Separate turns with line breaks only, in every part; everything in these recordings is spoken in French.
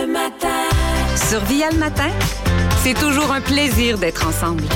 le matin.
Sur Via le matin, c'est toujours un plaisir d'être ensemble.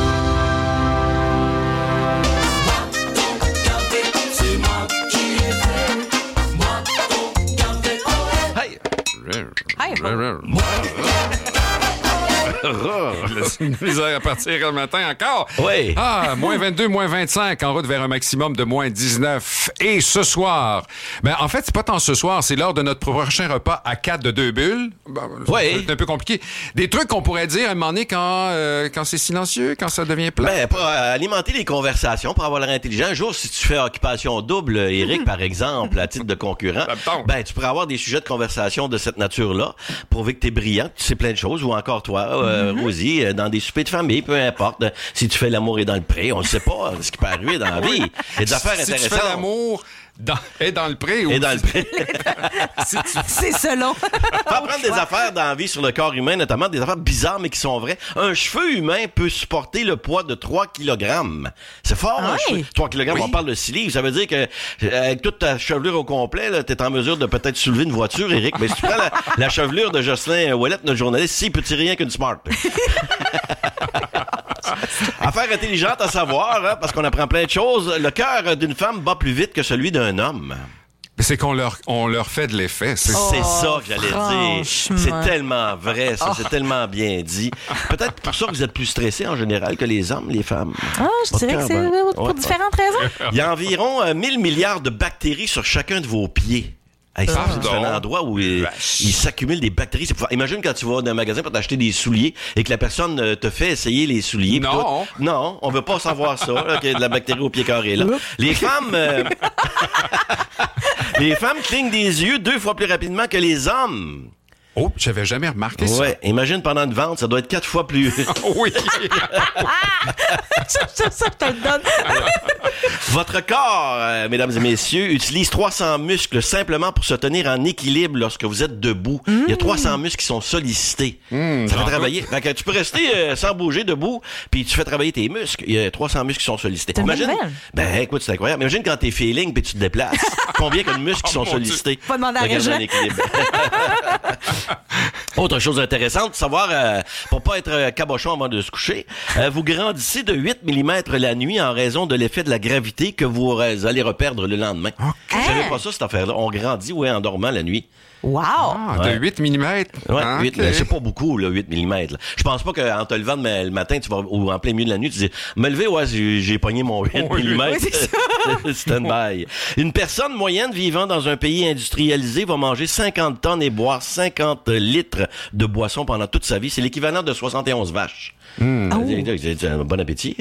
Le misère à partir le matin encore.
Oui.
Moins 22, moins 25, en route vers un maximum de moins 19. Et ce soir, en fait, c'est pas tant ce soir, c'est lors de notre prochain repas à 4 de 2 bulles.
Oui.
C'est un peu compliqué. Des trucs qu'on pourrait dire à un moment donné quand c'est silencieux, quand ça devient plat.
Pour alimenter les conversations, pour avoir l'air intelligent. Un jour, si tu fais occupation double, Éric, par exemple, à titre de concurrent, tu pourrais avoir des sujets de conversation de cette nature-là, prouver que t'es brillant, que tu sais plein de choses, ou encore toi, Rosie, dans des soupers de famille, peu importe. Si tu fais l'amour et dans le pré, on ne sait pas ce qui peut arriver dans la vie. Il y a des affaires intéressantes.
Si tu fais l'amour dans le pré ou...
Et dans le pré.
C'est selon.
Faut apprendre des affaires dans la vie sur le corps humain, notamment des affaires bizarres mais qui sont vraies. Un cheveu humain peut supporter le poids de 3 kg. C'est fort, un cheveu. 3 kg, on parle de 6 livres. Ça veut dire que avec toute ta chevelure au complet, tu es en mesure de peut-être soulever une voiture, Éric. Mais si tu prends la chevelure de Jocelyn Ouellette, notre journaliste, s'il peut tirer rien qu'une Smart. Affaire intelligente à savoir, parce qu'on apprend plein de choses. Le cœur d'une femme bat plus vite que celui d'un homme.
C'est qu'on leur fait de l'effet.
C'est ça que j'allais dire. C'est tellement vrai, ça. C'est tellement bien dit. Peut-être pour ça que vous êtes plus stressés en général que les hommes, les femmes.
Je dirais que c'est pour différentes raisons.
Il y a environ 1000 milliards de bactéries sur chacun de vos pieds. C'est un endroit où il s'accumule des bactéries. Imagine quand tu vas dans un magasin pour t'acheter des souliers et que la personne te fait essayer les souliers. Non, on veut pas savoir ça, là, qu'il y a de la bactérie au pied carré là. Les femmes clignent des yeux 2 fois plus rapidement que les hommes.
Oh, j'avais jamais remarqué ça.
Ouais, imagine pendant une vente, ça doit être 4 fois plus.
Oui.
Ça, je te le donne.
Votre corps, mesdames et messieurs, utilise 300 muscles simplement pour se tenir en équilibre lorsque vous êtes debout. Il y a 300 muscles qui sont sollicités. Ça fait travailler. Fait que tu peux rester sans bouger debout, puis tu fais travailler tes muscles. Il y a 300 muscles qui sont sollicités. Imagine. Écoute, c'est incroyable. Imagine quand t'es feeling puis tu te déplaces. Combien de muscles qui sont sollicités?
Pas demander à Régent.
Autre chose intéressante, savoir, pour pas être cabochon avant de se coucher, vous grandissez de 8 mm la nuit en raison de l'effet de la gravité que vous allez reperdre le lendemain. Vous savez pas ça, cette affaire-là? On grandit, en dormant la nuit.
Wow!
De 8 mm?
Ouais, 8, c'est pas beaucoup, là, 8 mm. Là. Je pense pas qu'en te levant le matin, tu vas, ou en plein milieu de la nuit, tu dis, me lever, j'ai pogné mon 8 mm. Stand-by. Une personne moyenne vivant dans un pays industrialisé va manger 50 tonnes et boire 50 litres de boisson pendant toute sa vie. C'est l'équivalent de 71 vaches. Bon appétit.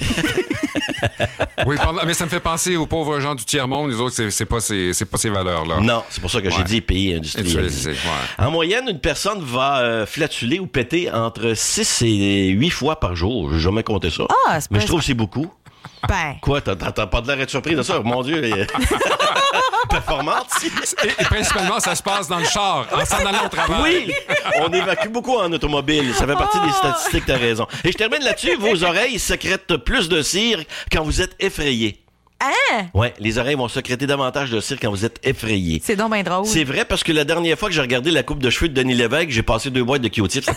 Oui, mais ça me fait penser aux pauvres gens du tiers-monde. Les autres, c'est pas ces valeurs-là.
Non, c'est pour ça que j'ai dit pays industrialisé. En moyenne, une personne va flatuler ou péter entre 6 et 8 fois par jour. J'ai jamais compté ça. Mais je trouve que c'est beaucoup. Quoi, t'as pas de l'air d'être surpris de ça? Mon Dieu, performante.
Et principalement, ça se passe dans le char, en s'en allant au travail.
Oui, on évacue beaucoup en automobile. Ça fait partie des statistiques, t'as raison. Et je termine là-dessus. Vos oreilles sécrètent plus de cire quand vous êtes effrayé. Ouais, les oreilles vont sécréter davantage de cire quand vous êtes effrayé.
C'est donc bien drôle.
C'est vrai parce que la dernière fois que j'ai regardé la coupe de cheveux de Denis Lévesque, j'ai passé 2 boîtes de Q-tips.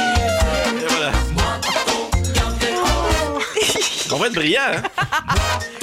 On va être brillant, hein?